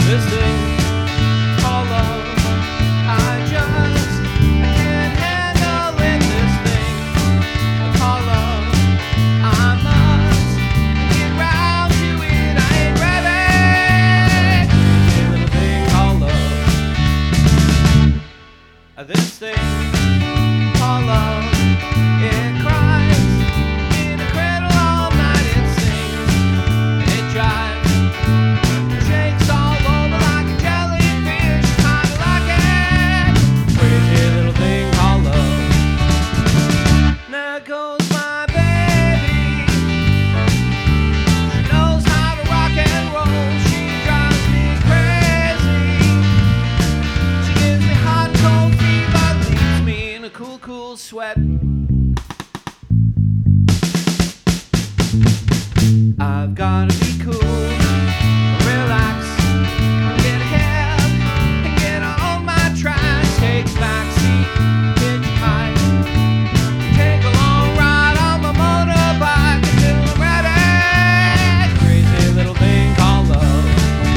This thing called love, I can't handle it. This thing called love, I must get round to it. I ain't ready. This little thing called love, this thing called love, it cries in a cradle all night. It sings, it jives, shakes all over like a jellyfish. Kinda like it, crazy little thing called love. Now goes my baby. She knows how to rock and roll. She drives me crazy. She gives me hot and cold fever, leaves me in a cool, cool sweat. I've gotta be cool, relax, get ahead, and get on my tracks. Take a backseat, hitchhike, take a long ride on my motorbike until I'm ready. Crazy little thing called love.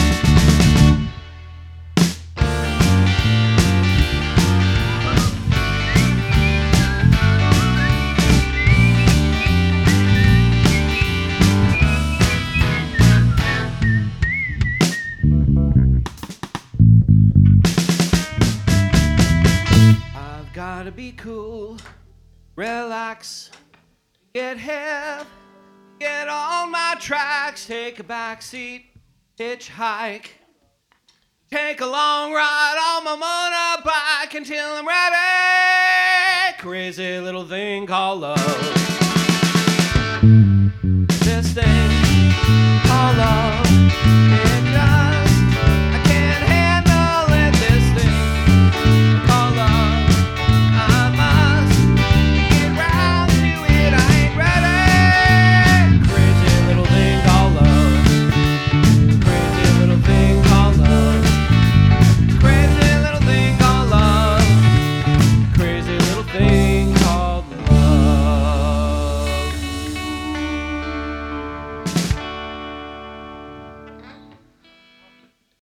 I've gotta be cool, relax, get hip, get on my tracks, take a backseat, hitchhike, take a long ride on my motorbike until I'm ready. Crazy little thing called love.